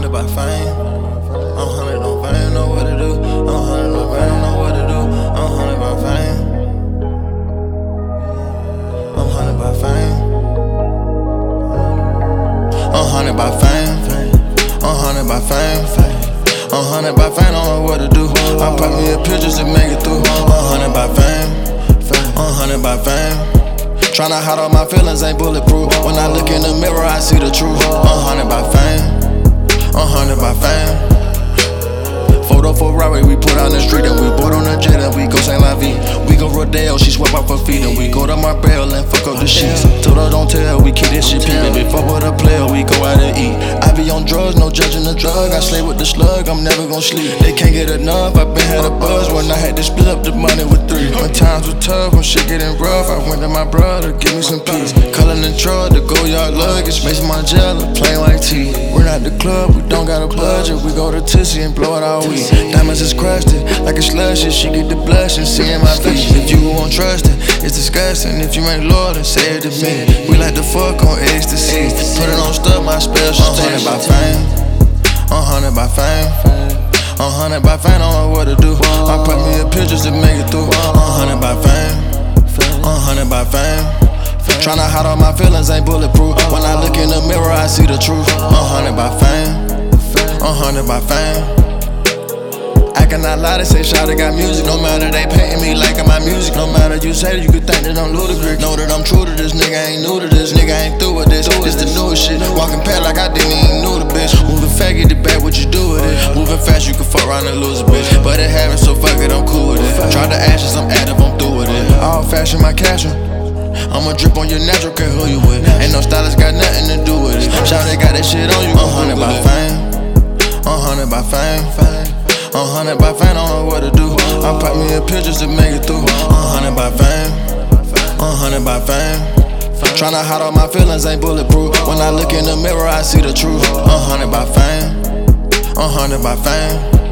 hunted by fame. I'm hunted on fame, know what to do. I'm hunted on fame, know what to do. I'm hunted by fame. I'm hunted by fame. I'm hunted by fame. I'm hunted by fame. I'm hunted by fame, don't know what to do. I pop me a pictures to make it through. I'm hunted by fame. I'm hunted by fame. Tryna hide all my feelings ain't bulletproof. When I look in the mirror, I see the truth. I'm hunted by fame. I'm hunted by fame. Photo for Robert, we put on the street and we board on the jet and we go St. La Vie. We go Rodeo, she swept off her feet and we go to Marbella and fuck up the sheets. Told her don't tell, we keep this shit peeping. Before with a player, we go out and eat. I be on drugs, no judging the drug. I slay with the slug, I'm never gon' sleep. They can't get enough, I been had a buzz when I had to split up the money with three. When times were tough, when shit getting rough, I went to my brother, give me some peace. Culling the truck, the go yard luggage, Mason Margiela, plain white tee. We're not the club, we don't got a budget. We go to Tissy and blow it all week. Diamonds is crusted, like a slushy. She get the blush and see in my face. If you won't trust it, it's disgusting. If you ain't loyal, then say it to me. We like to fuck on ecstasy. Put it on stuff, my special. I'm hunted by fame. I'm hunted by fame. I'm hunted by fame, don't know what to do. I pop me a pictures to make it through. I'm hunted by fame. I'm hunted by fame. Tryna hide all my feelings ain't bulletproof. When I look in the mirror, I see the truth. I'm hunted by fame. I'm hunted by fame. I cannot lie, they say Shawty got music. No matter they painting me like my music. No matter you say that, you could think that I'm ludicrous. Know that I'm true to this, nigga ain't new to this. Nigga ain't through with this, this the newest shit. Walking past like I didn't even know the bitch. Moving fast, get it back, what you do with it. Moving fast, you can fuck around and lose a bitch. But it happens, so fuck it, I'm cool with it. Try the ashes, I'm active, I'm through with it. All fashion, my casual. I'ma drip on your natural, care who you with. Ain't no stylist, got nothing to do with it. Shawty got that shit on you, I'm hunted by fame. I'm hunted by fame. I'm hunted by fame, don't know what to do. I pop me a pictures to make it through. I'm hunted by fame. I'm hunted by fame. Tryna hide all my feelings ain't bulletproof. When I look in the mirror, I see the truth. I'm hunted by fame. I'm hunted by fame.